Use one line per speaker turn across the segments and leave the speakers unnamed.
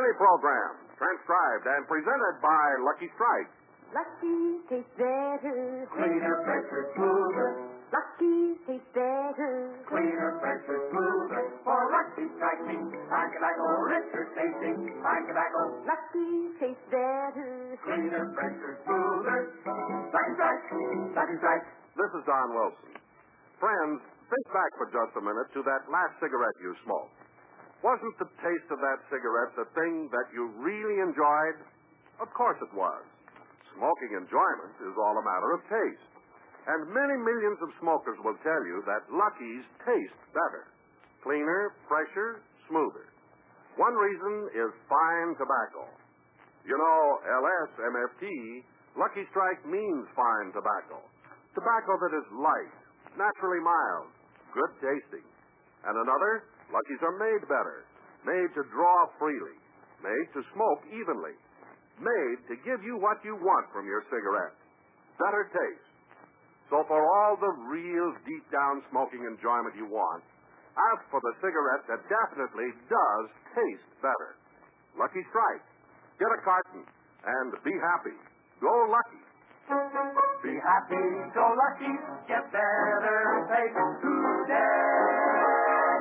Benny program, transcribed and presented by Lucky Strike.
Lucky tastes better.
Cleaner, fresher, smoother.
Lucky tastes better.
Cleaner, fresher, smoother. For Lucky Strike means fine tobacco, richer tasting, fine tobacco.
Lucky tastes better.
Cleaner, fresher, smoother. Lucky Strike, Lucky Strike.
This is Don Wilson. Friends, think back for just a minute to that last cigarette you smoked. Wasn't the taste of that cigarette the thing that you really enjoyed? Of course it was. Smoking enjoyment is all a matter of taste. And many millions of smokers will tell you that Lucky's taste better. Cleaner, fresher, smoother. One reason is fine tobacco. You know, LSMFT, Lucky Strike means fine tobacco. Tobacco that is light, naturally mild, good tasting. And another, Lucky's are made better, made to draw freely, made to smoke evenly, made to give you what you want from your cigarette. Better taste. So for all the real deep-down smoking enjoyment you want, ask for the cigarette that definitely does taste better. Lucky Strike. Get a carton and be happy. Go Lucky.
Be happy, go lucky, get better taste today.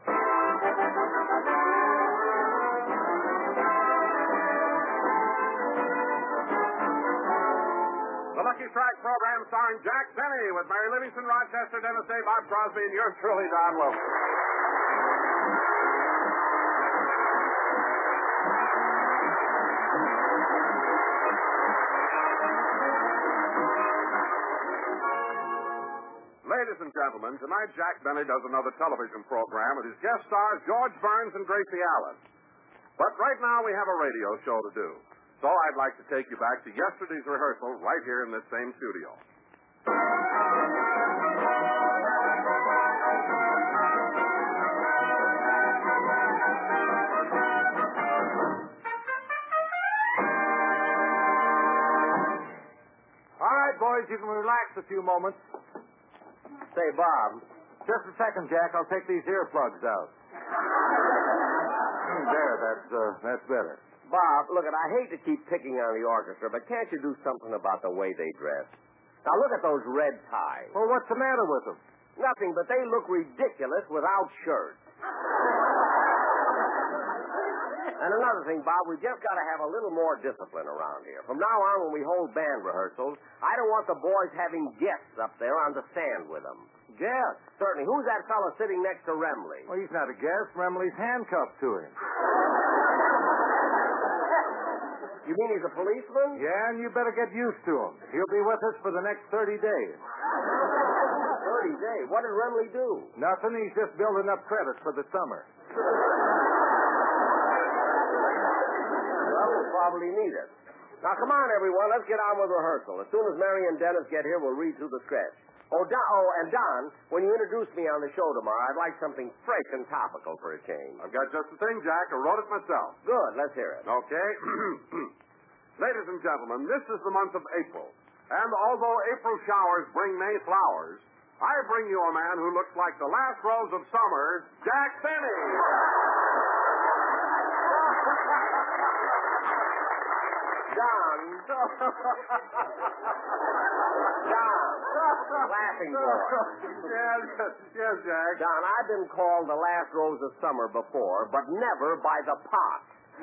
The Lucky Strike program starring Jack Benny with Mary Livingston, Rochester, Dennis Day, Bob Crosby, and yours truly, Don Wilson. Ladies and gentlemen, tonight Jack Benny does another television program with his guest stars George Burns and Gracie Allen. But right now we have a radio show to do. So I'd like to take you back to yesterday's rehearsal right here in this same studio.
All right, boys, you can relax a few moments. Say, Bob, just a second, Jack. I'll take these earplugs out. There, that's better.
Bob, look, I hate to keep picking on the orchestra, but can't you do something about the way they dress? Now, look at those red ties.
Well, what's the matter with them?
Nothing, but they look ridiculous without shirts. And another thing, Bob, we just got to have a little more discipline around here. From now on, when we hold band rehearsals, I don't want the boys having guests up there on the stand with them.
Guest?
Certainly. Who's that fellow sitting next to Remley?
Well, he's not a guest. Remley's handcuffed to him.
You mean he's a policeman?
Yeah, and you better get used to him. He'll be with us for the next 30 days.
30 days? What did Remley do?
Nothing. He's just building up credit for the summer.
Well, we'll probably need it. Now, come on, everyone. Let's get on with rehearsal. As soon as Mary and Dennis get here, we'll read through the sketch. And Don, when you introduce me on the show tomorrow, I'd like something fresh and topical for a change.
I've got just the thing, Jack. I wrote it myself.
Good. Let's hear it.
Okay. Ladies and gentlemen, this is the month of April. And although April showers bring May flowers, I bring you a man who looks like the last rose of summer, Jack Benny.
Don. Laughing boy.
Yes, Jack.
Don, I've been called the last rose of summer before, but never by the pot.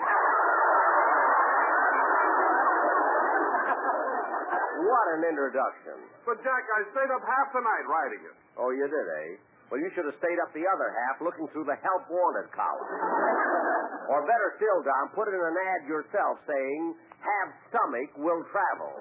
What an introduction.
But, Jack, I stayed up half the night writing it.
Oh, you did, eh? Well, you should have stayed up the other half looking through the help wanted column. Or better still, Don, put in an ad yourself saying, have stomach, will travel.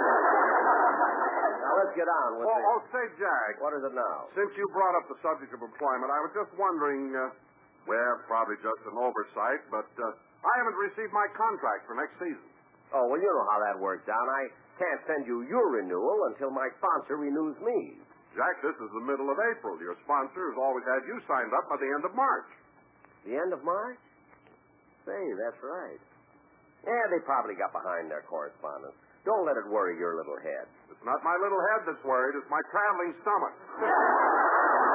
Now, let's get on with this.
Oh, say, Jack.
What is it now?
Since you brought up the subject of employment, I was just wondering, probably just an oversight, but I haven't received my contract for next season.
Oh, well, you know how that works, Don. I can't send you your renewal until my sponsor renews me.
Jack, this is the middle of April. Your sponsor has always had you signed up by the end of March.
The end of March? Say, that's right. Yeah, they probably got behind their correspondence. Don't let it worry your little head.
It's not my little head that's worried. It's my traveling stomach.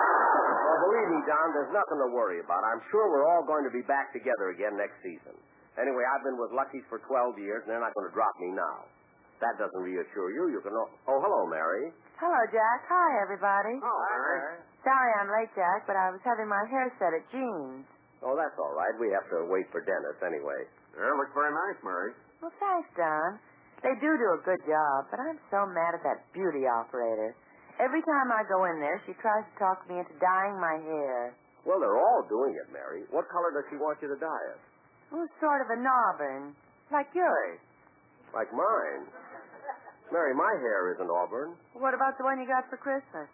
Well, believe me, Don, there's nothing to worry about. I'm sure we're all going to be back together again next season. Anyway, I've been with Lucky's for 12 years, and they're not going to drop me now. If that doesn't reassure you, you can... Oh, hello, Mary.
Hello, Jack. Hi, everybody.
Oh, Mary.
Sorry I'm late, Jack, but I was having my hair set at Jean's.
Oh, that's all right. We have to wait for Dennis anyway.
Yeah, look very nice, Mary.
Well, thanks, Don. They do a good job, but I'm so mad at that beauty operator. Every time I go in there, she tries to talk me into dyeing my hair.
Well, they're all doing it, Mary. What color does she want you to dye it?
Well, sort of a auburn, like yours.
Like mine. Mary, my hair isn't auburn.
What about the one you got for Christmas?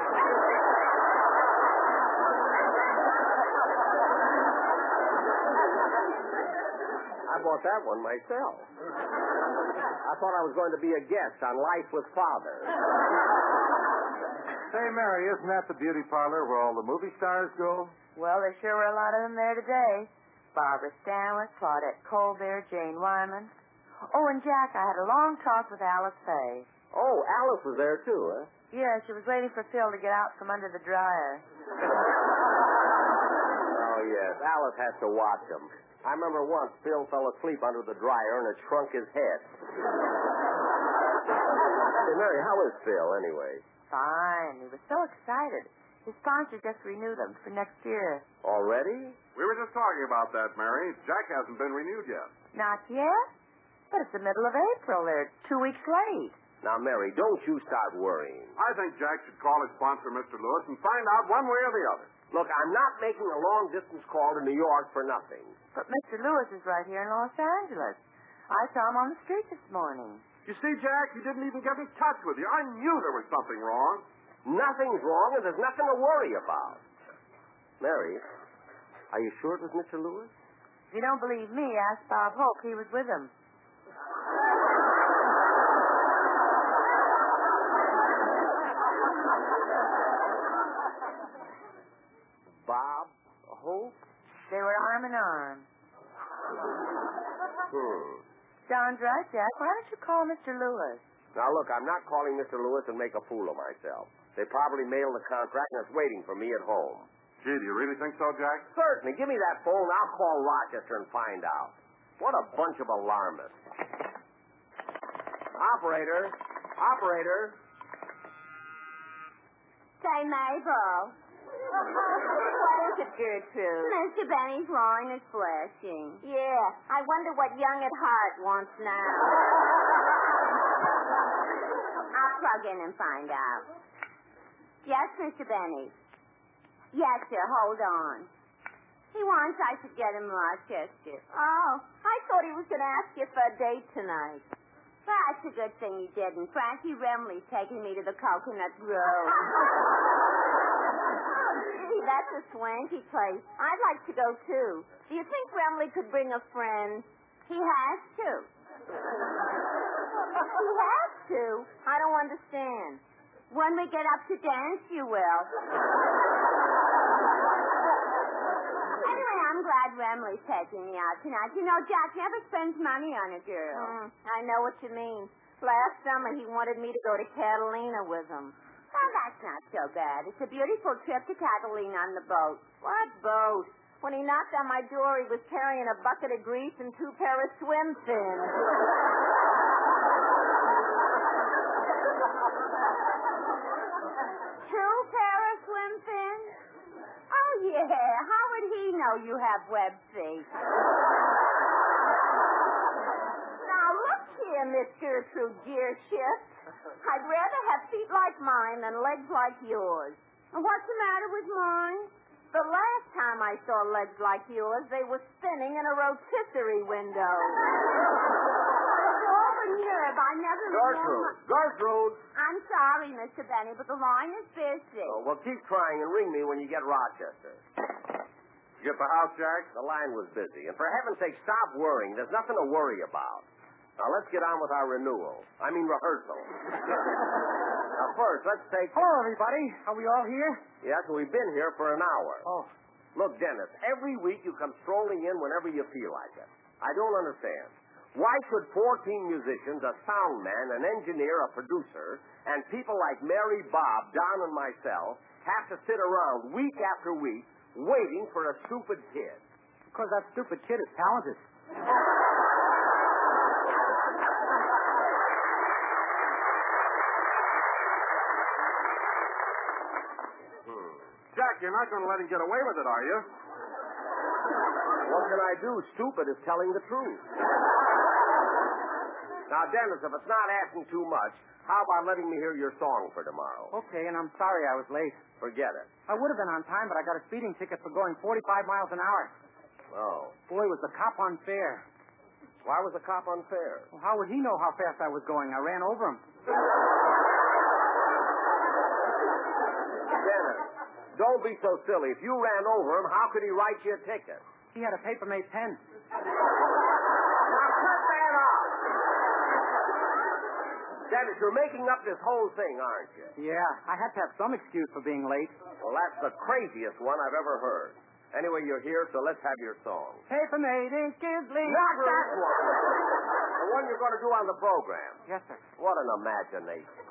I bought that one myself. I thought I was going to be a guest on Life with Father.
Say, Mary, isn't that the beauty parlor where all the movie stars go?
Well, there sure were a lot of them there today. Barbara Stanwyck, Claudette Colbert, Jane Wyman. Oh, and Jack, I had a long talk with Alice Faye.
Oh, Alice was there, too, huh?
Yeah, she was waiting for Phil to get out from under the dryer.
Oh, yes. Alice has to watch him. I remember once Phil fell asleep under the dryer and it shrunk his head. Hey, Mary, how is Phil, anyway?
Fine. He was so excited. His sponsor just renewed him for next year.
Already?
We were just talking about that, Mary. Jack hasn't been renewed yet.
Not yet? But it's the middle of April. They're 2 weeks late.
Now, Mary, don't you start worrying.
I think Jack should call his sponsor, Mr. Lewis, and find out one way or the other.
Look, I'm not making a long-distance call to New York for nothing.
But Mr. Lewis is right here in Los Angeles. I saw him on the street this morning.
You see, Jack, he didn't even get in touch with you. I knew there was something wrong.
Nothing's wrong, and there's nothing to worry about. Mary, are you sure it was Mr. Lewis?
If you don't believe me, ask Bob Hope. He was with him.
Bob Hope?
They were arm in arm. Sounds right, Jack. Why don't you call Mr. Lewis?
Now, look, I'm not calling Mr. Lewis and make a fool of myself. They probably mailed the contract and it's waiting for me at home.
Gee, do you really think so, Jack?
Certainly. Give me that phone. I'll call Rochester and find out. What a bunch of alarmists. Operator. Operator.
Say, Mabel. What is it, Gertrude? Mr. Benny's line is flashing. Yeah, I wonder what Young at Heart wants now. I'll plug in and find out. Yes, Mr. Benny. Yes, sir, hold on. He wants I should get him Rochester. Oh, I thought he was going to ask you for a date tonight. Well, that's a good thing he didn't. Frankie Remley's taking me to the Coconut Grove. Gee, that's a swanky place. I'd like to go, too. Do you think Remley could bring a friend? He has to. He has to? I don't understand. When we get up to dance, you will. Anyway, I'm glad Remley's taking me out tonight. You know, Jack never spends money on a girl. I know what you mean. Last summer, he wanted me to go to Catalina with him. Well, that's not so bad. It's a beautiful trip to Catalina on the boat. What boat? When he knocked on my door, he was carrying a bucket of grease and 2 pair of swim fins. 2 pair of swim fins? Oh, yeah. How would he know you have web feet? Now, look here, Miss Gertrude Gearshift. I'd rather have feet like mine than legs like yours. And what's the matter with mine? The last time I saw legs like yours, they were spinning in a rotisserie window. Oh, the nerve. I never
Gertrude. Gertrude.
I'm sorry, Mr. Benny, but the line is busy.
Oh, well, keep trying and ring me when you get Rochester.
You get the house, Jack?
The line was busy. And for heaven's sake, stop worrying. There's nothing to worry about. Now, let's get on with our renewal. I mean, rehearsal. Now, first, let's take...
Hello, everybody. Are we all here?
Yes, we've been here for an hour.
Oh.
Look, Dennis, every week you come strolling in whenever you feel like it. I don't understand. Why should 14 musicians, a sound man, an engineer, a producer, and people like Mary, Bob, Don, and myself have to sit around week after week waiting for a stupid kid?
Because that stupid kid is talented.
Jack, you're not going to let him get away with it, are you?
What can I do? Stupid is telling the truth. Now, Dennis, if it's not asking too much, how about letting me hear your song for tomorrow?
Okay, and I'm sorry I was late.
Forget it.
I would have been on time, but I got a speeding ticket for going 45 miles an hour.
Oh.
Boy, was the cop unfair.
Why was the cop unfair?
Well, how would he know how fast I was going? I ran over him.
Dennis, don't be so silly. If you ran over him, how could he write you a ticket?
He had a paper-made pen.
Now, cut that off. Dennis, you're making up this whole thing, aren't you?
Yeah, I had to have some excuse for being late.
Well, that's the craziest one I've ever heard. Anyway, you're here, so let's have your song.
Paper-made ink is leak.
Not that one. The one you're going to do on the program.
Yes, sir.
What an imagination.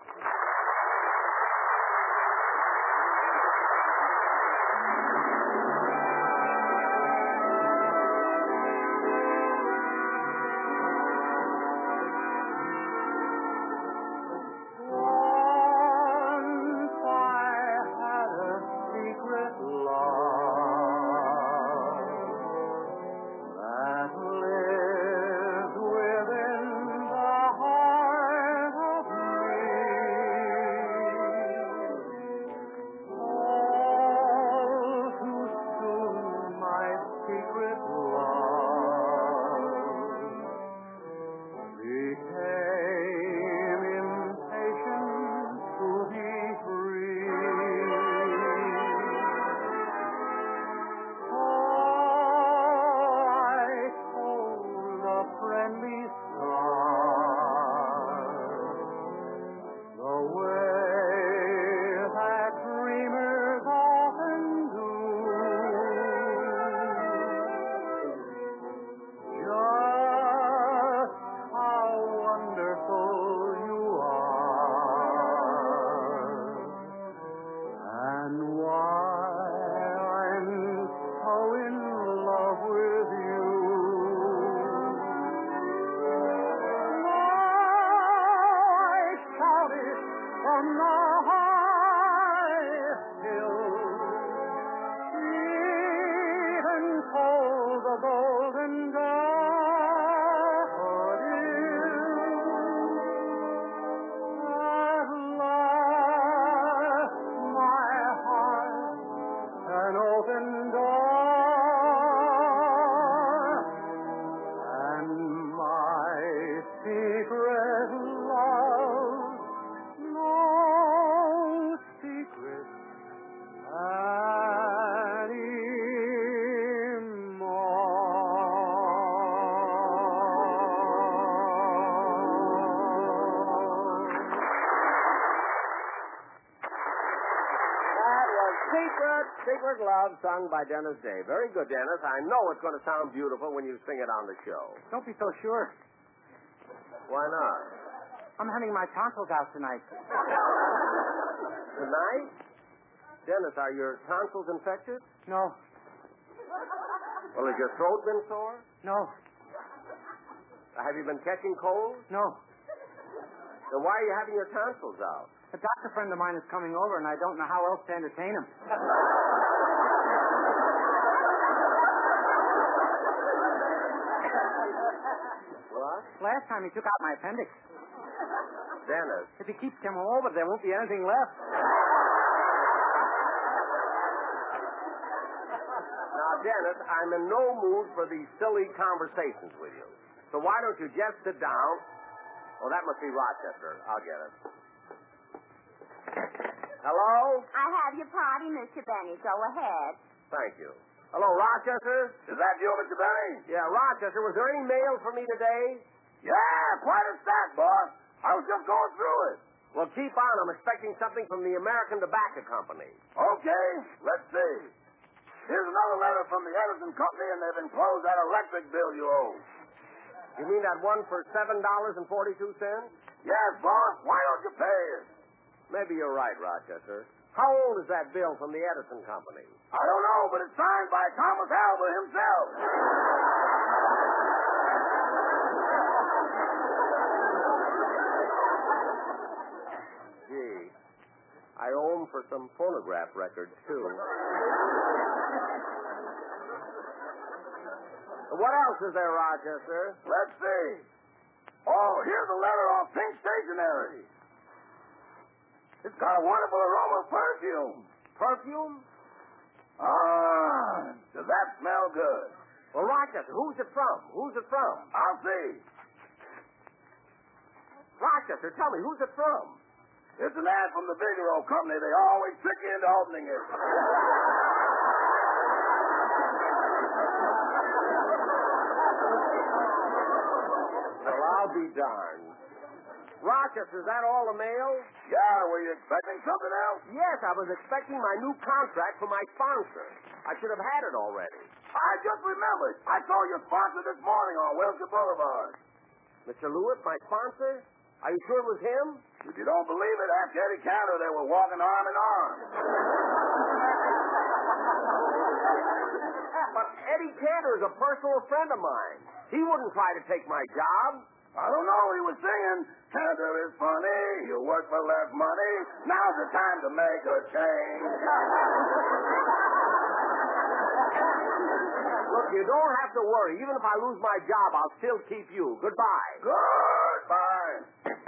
Secret Love, sung by Dennis Day. Very good, Dennis. I know it's going to sound beautiful when you sing it on the show.
Don't be so sure.
Why not?
I'm having my tonsils out tonight.
Tonight? Dennis, are your tonsils infected?
No.
Well, has your throat been sore?
No.
Have you been catching colds?
No.
Then why are you having your tonsils out?
A doctor friend of mine is coming over, and I don't know how else to entertain him.
What?
Last time he took out my appendix.
Dennis.
If he keeps coming over, there won't be anything left.
Now, Dennis, I'm in no mood for these silly conversations with you. So why don't you just sit down? Oh, that must be Rochester. I'll get it. Hello?
I have your party, Mr. Benny. Go ahead.
Thank you. Hello, Rochester?
Is that you, Mr. Benny?
Yeah, Rochester. Was there any mail for me today?
Yeah, quite a stack, boss. I was just going through it.
Well, keep on. I'm expecting something from the American Tobacco Company.
Okay, let's see. Here's another letter from the Edison Company, and they've enclosed that electric bill you owe.
You mean that one for $7.42?
Yes, boss. Why don't you pay it?
Maybe you're right, Rochester. How old is that bill from the Edison Company?
I don't know, but it's signed by Thomas Alva himself.
some phonograph records, too. What else is there, Rochester?
Let's see. Oh, here's a letter off Pink Stationery. It's got a wonderful aroma of perfume.
Perfume?
Does that smell good?
Well, Rochester, who's it from? Who's it from?
I'll see.
Rochester, tell me, who's it from?
It's an ad from the Figaro Company. They always trick you into opening it.
Well, I'll be darned. Rochester, is that all the mail?
Yeah, were you expecting something else?
Yes, I was expecting my new contract for my sponsor. I should have had it already.
I just remembered. I saw your sponsor this morning on Wilshire Boulevard.
Mr. Lewis, my sponsor? Are you sure it was him?
If you don't believe it, ask Eddie Cantor. They were walking arm in arm.
But Eddie Cantor is a personal friend of mine. He wouldn't try to take my job.
I don't know. He was singing, Cantor is funny. You work for less money. Now's the time to make a change.
Look, you don't have to worry. Even if I lose my job, I'll still keep you. Goodbye.
Goodbye.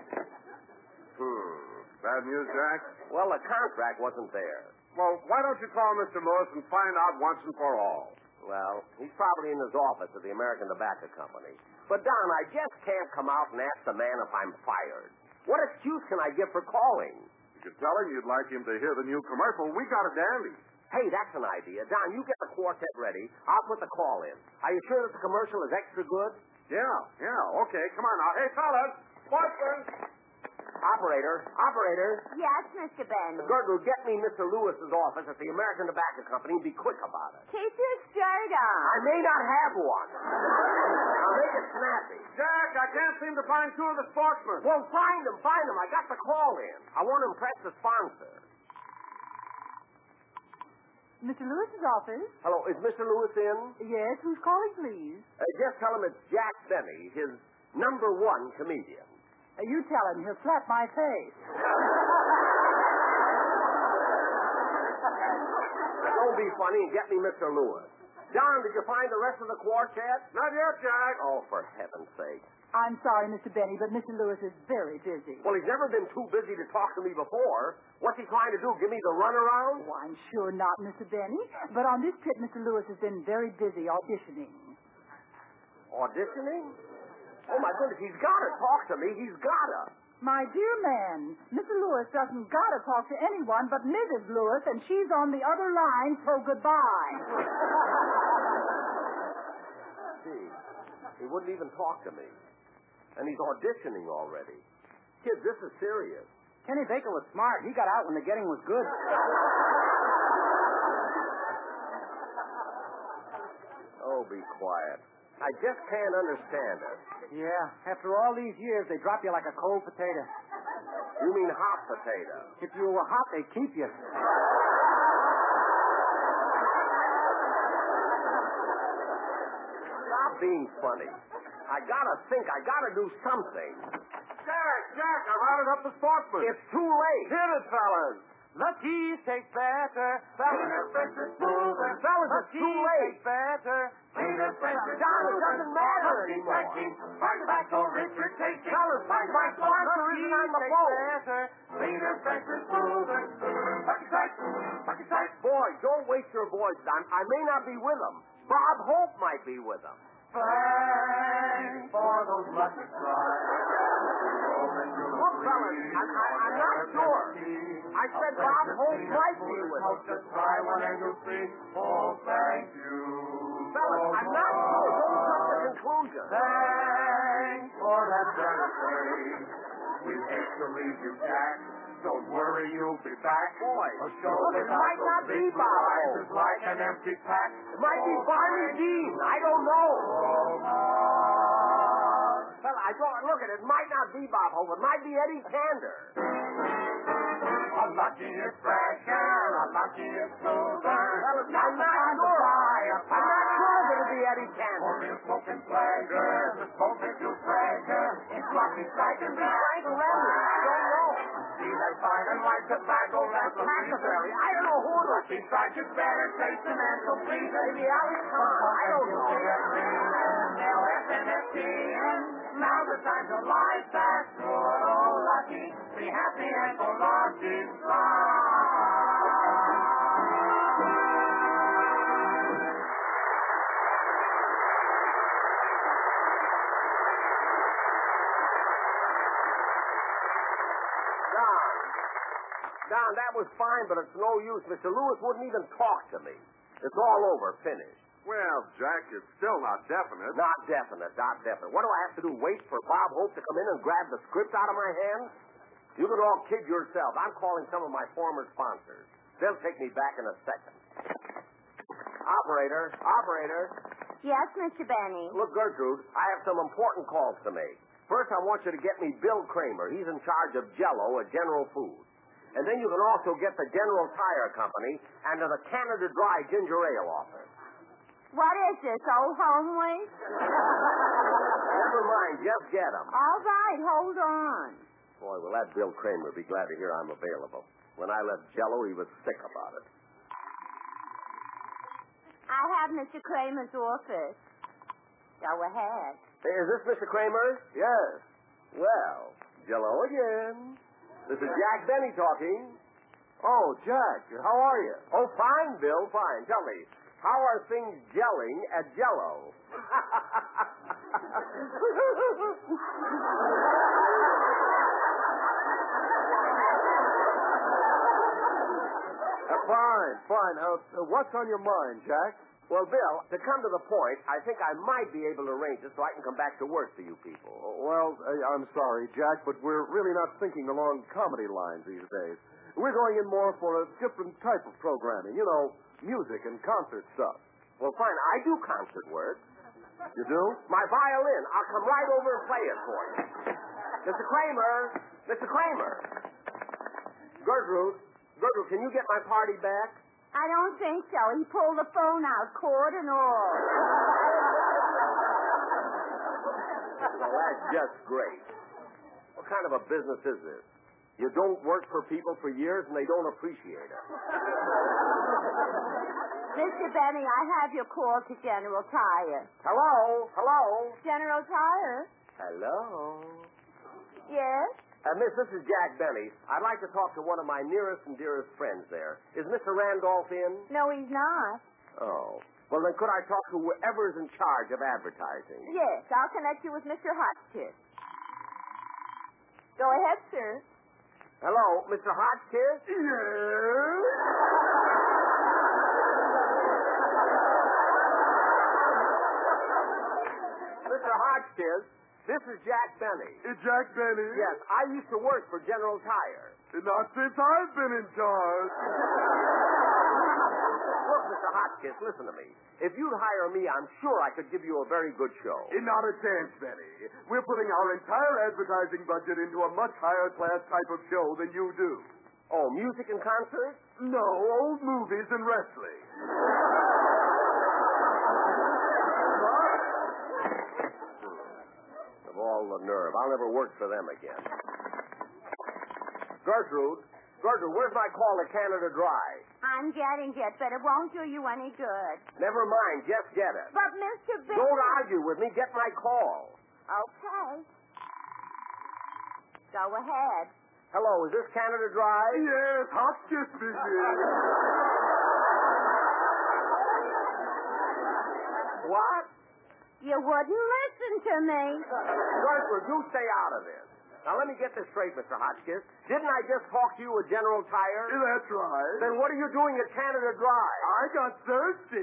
Bad news, Jack?
Well, the contract wasn't there.
Well, why don't you call Mr. Lewis and find out once and for all?
Well, he's probably in his office at the American Tobacco Company. But, Don, I just can't come out and ask the man if I'm fired. What excuse can I give for calling?
You could tell him you'd like him to hear the new commercial. We got a dandy.
Hey, that's an idea. Don, you get the quartet ready. I'll put the call in. Are you sure that the commercial is extra good?
Yeah. Okay, come on now. Hey, fellas. Watson.
Operator.
Yes, Mr. Benny.
Gertrude, get me Mr. Lewis's office at the American Tobacco Company and be quick about it.
Keep your shirt on.
I may not have one. I'll make it snappy.
Jack, I can't seem to find two of the sportsmen.
Well, find them. I got the call in. I want to impress the sponsor.
Mr. Lewis's office?
Hello, is Mr. Lewis in?
Yes, who's calling, please?
Just tell him it's Jack Benny, his number one comedian.
You tell him he'll slap my face.
Don't be funny and get me Mr. Lewis. Don, did you find the rest of the quartet?
Not yet, Jack.
Oh, for heaven's sake.
I'm sorry, Mr. Benny, but Mr. Lewis is very busy.
Well, he's never been too busy to talk to me before. What's he trying to do, give me the runaround?
Oh, I'm sure not, Mr. Benny. But on this trip, Mr. Lewis has been very busy auditioning.
Auditioning? Oh, my goodness, he's got to talk to me. He's got to.
My dear man, Mr. Lewis doesn't got to talk to anyone but Mrs. Lewis, and she's on the other line, so goodbye.
Gee, he wouldn't even talk to me. And he's auditioning already. Kid, this is serious.
Kenny Baker was smart. He got out when the getting was good.
Oh, be quiet. I just can't understand it.
Yeah, after all these years, they drop you like a cold potato.
You mean hot potato?
If you were hot, they'd keep you.
Stop being funny. I gotta think. I gotta do something.
Jack, I routed up the sportsmen.
It's too late.
Hit it, fellas.
Lucky take better.
Fellas, it's too late.
Better.
Don, it doesn't matter anymore. Fellas, my sponsor isn't on the phone. Boy, don't waste your voice, Don. I may not be with them. Bob Hope might be with them.
Thanks for those lucky strikes.
Look, fellas, I'm not sure. I said Bob Hope might be with them.
Just try one and you'll see. Oh, thank you.
Fellas, I'm not sure. Don't jump to conclusions.
Thanks for that birthday. We hate to leave you, Jack. Don't worry, you'll be back.
Boy,
A show
look, it
without
might not
those
be
big
Bob
eyes
Hope.
is like an empty pack.
It might be Barney Dean. I don't know. Well, I don't look at it. It might not be Bob Hope. It might be Eddie Cantor.
A lucky is fresher, a lucky is smoother.
I'm not sure. I'm not sure if it'll be Eddie Cantor.
Only a smoking pleasure, the smoke makes you pleasure. It's lucky strike and be Frank Remy. Don't know. He has fine and white tobacco, that's Machiavelli. I don't know who it was. Lucky strike is better taste than Uncle Please. Maybe Alice Cooper. I don't know. LFNFTN. Now the times of life that's good. Oh, lucky. Be happy and for lucky strike.
Don, that was fine, but it's no use. Mr. Lewis wouldn't even talk to me. It's all over, finished.
Well, Jack, it's still not definite.
Not definite. What do I have to do, wait for Bob Hope to come in and grab the script out of my hands? You can all kid yourself. I'm calling some of my former sponsors. They'll take me back in a second. Operator.
Yes, Mr. Benny.
Look, Gertrude, I have some important calls to make. First, I want you to get me Bill Kramer. He's in charge of Jell-O at General Foods. And then you can also get the General Tire Company and the Canada Dry Ginger Ale office.
What is this, Old Home Week?
Never mind, just get them.
All right, hold on.
Boy, will that Bill Kramer be glad to hear I'm available. When I left Jell-O, he was sick about it.
I have Mr. Kramer's office. Go ahead.
Hey, is this Mr. Kramer? Yes. Well, Jell-O again. This is Jack Benny talking.
Oh, Jack, how are you?
Oh, fine, Bill, fine. Tell me, how are things gelling at Jell-O?
Fine. What's on your mind, Jack?
Well, Bill, to come to the point, I think I might be able to arrange it so I can come back to work for you people.
Well, I'm sorry, Jack, but we're really not thinking along comedy lines these days. We're going in more for a different type of programming. You know, music and concert stuff.
Well, fine. I do concert work.
You do?
My violin. I'll come right over and play it for you. Mr. Kramer. Gertrude, can you get my party back?
I don't think so. He pulled the phone out, cord and all.
Well, that's just great. What kind of a business is this? You don't work for people for years and they don't appreciate it.
Mr. Benny, I have your call to General Tire.
Hello?
General Tire?
Hello?
Yes?
Miss, this is Jack Benny. I'd like to talk to one of my nearest and dearest friends there. Is Mr. Randolph in?
No, he's not.
Oh. Well, then could I talk to whoever's in charge of advertising?
Yes, I'll connect you with Mr. Hotchkiss. Go ahead, sir.
Hello, Mr. Hotchkiss?
Yes?
Mr. Hotchkiss, this is Jack Benny.
Jack Benny?
Yes, I used to work for General Tire.
Not since I've been in charge.
Look, Mr. Hotchkiss, listen to me. If you'd hire me, I'm sure I could give you a very good show.
Not a chance, Benny. We're putting our entire advertising budget into a much higher class type of show than you do.
Oh, music and concerts?
No, old movies and wrestling.
Of all the nerve. I'll never work for them again. Gertrude, where's my call to Canada Dry?
I'm getting it, but it won't do you any good.
Never mind, just get it.
But, Mr. Benny...
Don't argue with me. Get my call.
Okay. Go ahead.
Hello, is this Canada Dry?
Yes, Hotchkiss begin.
What?
You wouldn't listen to me.
Gertrude, you stay out of this. Now, let me get this straight, Mr. Hotchkiss. Didn't I just talk to you at General Tire?
That's right.
Then what are you doing at Canada Dry?
I got thirsty.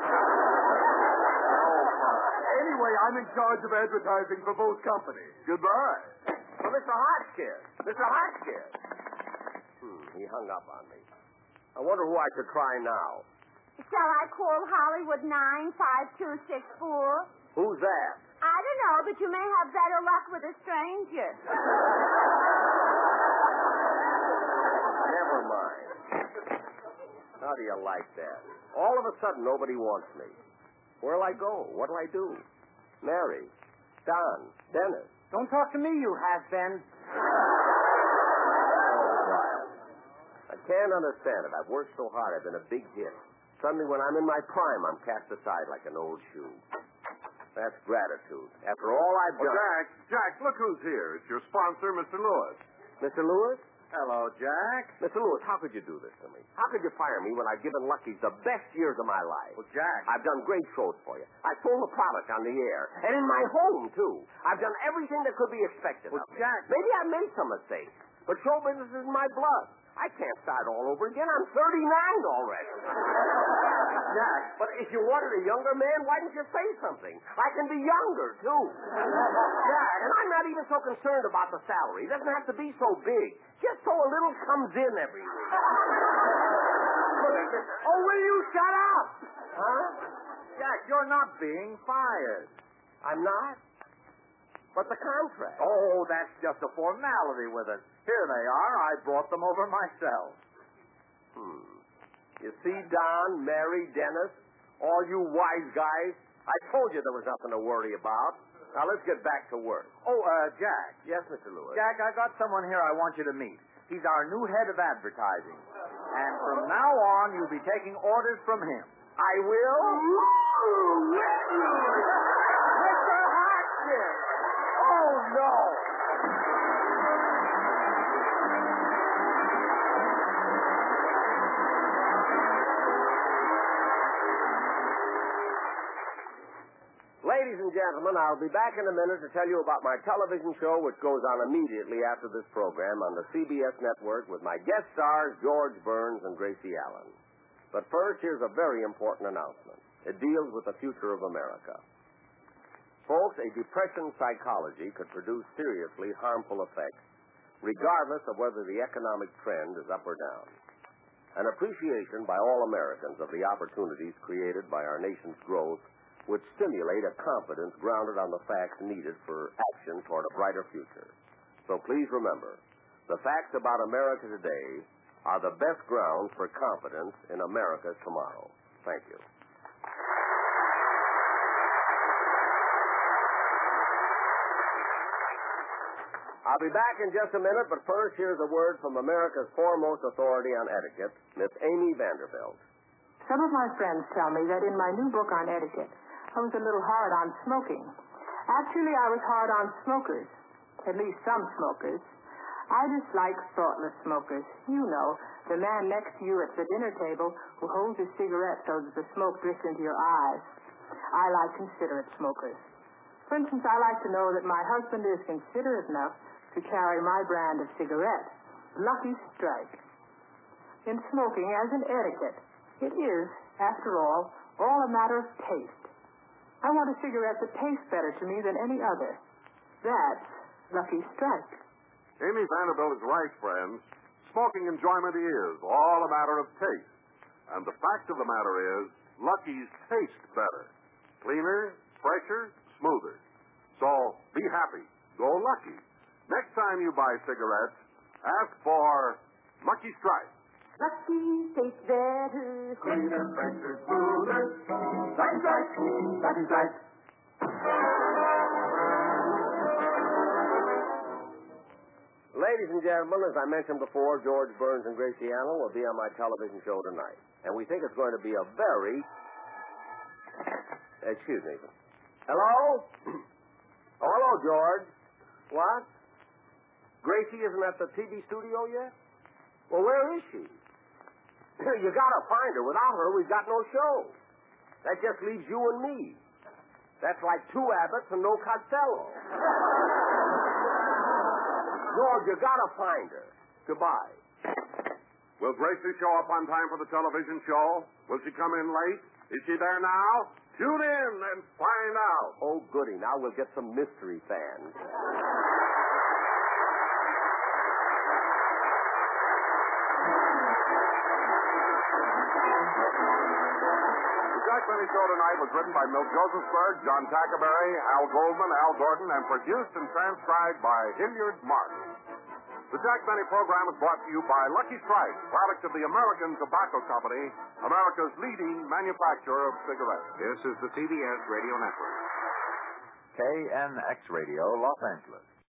Anyway, I'm in charge of advertising for both companies. Goodbye.
Well, Mr. Hotchkiss. He hung up on me. I wonder who I could try now.
Shall I call Hollywood 95264?
Who's that?
I don't know, but you may have better luck with a stranger.
Never mind. How do you like that? All of a sudden, nobody wants me. Where'll I go? What'll I do? Mary. Don, Dennis.
Don't talk to me, you has-been.
I can't understand it. I've worked so hard. I've been a big hit. Suddenly, when I'm in my prime, I'm cast aside like an old shoe. That's gratitude. After all I've done...
Jack, look who's here. It's your sponsor, Mr. Lewis.
Mr. Lewis?
Hello, Jack.
Mr. Lewis, how could you do this to me? How could you fire me when I've given Lucky's the best years of my life?
Well, Jack.
I've done great shows for you. I sold the product on the air. And in my home, too. I've done everything that could be expected
Well,
of me.
Jack.
Maybe I made some mistakes. But show business is my blood. I can't start all over again. I'm 39 already.
Jack.
But if you wanted a younger man, why didn't you say something? I can be younger, too.
Jack.
And I'm not even so concerned about the salary. It doesn't have to be so big. Just so a little comes in every week.
Oh, will you shut up?
Huh?
Jack, you're not being fired.
I'm not? But the contract.
Oh, that's just a formality with us. Here they are. I brought them over myself.
You see, Don, Mary, Dennis, all you wise guys, I told you there was nothing to worry about. Now, let's get back to work.
Oh, Jack.
Yes, Mr. Lewis.
Jack, I've got someone here I want you to meet. He's our new head of advertising. And from now on, you'll be taking orders from him.
I will?
Mr. Hodgson! Oh, no!
Ladies and gentlemen, I'll be back in a minute to tell you about my television show, which goes on immediately after this program on the CBS network with my guest stars, George Burns and Gracie Allen. But first, here's a very important announcement. It deals with the future of America. Folks, a depression psychology could produce seriously harmful effects, regardless of whether the economic trend is up or down. An appreciation by all Americans of the opportunities created by our nation's growth would stimulate a confidence grounded on the facts needed for action toward a brighter future. So please remember, the facts about America today are the best grounds for confidence in America's tomorrow. Thank you. I'll be back in just a minute, but first here's a word from America's foremost authority on etiquette, Miss Amy Vanderbilt.
Some of my friends tell me that in my new book on etiquette, I was a little hard on smoking. Actually, I was hard on smokers, at least some smokers. I dislike thoughtless smokers. You know, the man next to you at the dinner table who holds his cigarette so that the smoke drifts into your eyes. I like considerate smokers. For instance, I like to know that my husband is considerate enough to carry my brand of cigarette, Lucky Strike. In smoking, as in etiquette, it is, after all a matter of taste. I want a cigarette that tastes better to me than any other. That's Lucky Strike.
Amy Vanderbilt is right, friends. Smoking enjoyment is all a matter of taste. And the fact of the matter is, Lucky's taste better. Cleaner, fresher, smoother. So, be happy. Go Lucky. Next time you buy cigarettes, ask for Lucky Strike.
Lucky tastes better.
Cleaner, fresher, smoother. Lucky Strike. Lucky Strike.
Ladies and gentlemen, as I mentioned before, George Burns and Gracie Allen will be on my television show tonight. And we think it's going to be a very... Excuse me. Hello? Oh, hello, George. What? Gracie isn't at the TV studio yet? Well, where is she? You gotta find her. Without her, we've got no show. That just leaves you and me. That's like 2 Abbotts and no Costello. George, you gotta find her. Goodbye.
Will Gracie show up on time for the television show? Will she come in late? Is she there now? Tune in and find out.
Oh, goody. Now we'll get some mystery fans.
The Jack Benny Show tonight was written by Milt Josephsberg, John Tackerberry, Al Goldman, Al Dorton, and produced and transcribed by Hilliard Mark. The Jack Benny program is brought to you by Lucky Strike, product of the American Tobacco Company, America's leading manufacturer of cigarettes.
This is the CBS Radio Network. KNX Radio, Los Angeles.